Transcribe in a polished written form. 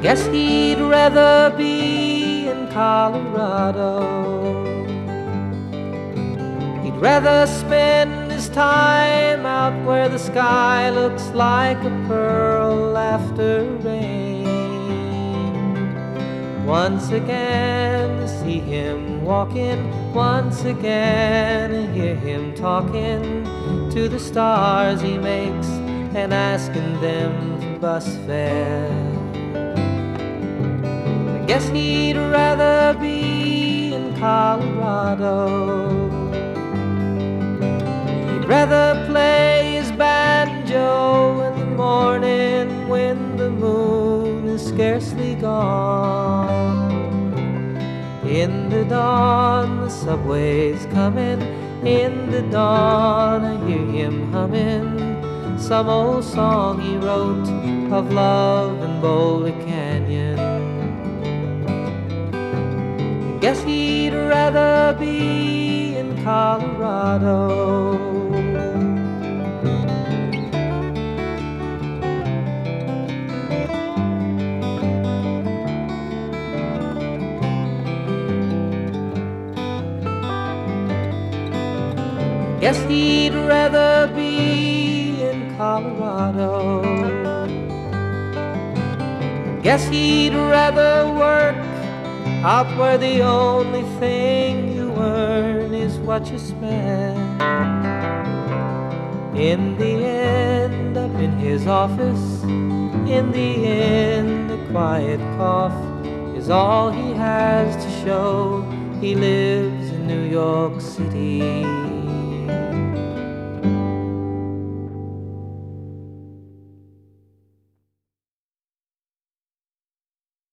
Guess he'd rather be in Colorado. He'd rather spend his time out where the sky looks like a pearl after rain. Once again to see him walking, once again to hear him talking to the stars he makes and asking them for bus fare. I guess he'd rather be in Colorado. He'd rather play his banjo in the morning when the moon is scarcely gone. In the dawn the subway's coming, in the dawn I hear him humming some old song he wrote of love in Boulder Canyon. I guess he'd rather be in Colorado. Guess he'd rather be in Colorado. Guess he'd rather work out where the only thing you earn is what you spend. In the end, up in his office, in the end, the quiet cough is all he has to show. He lives in New York City.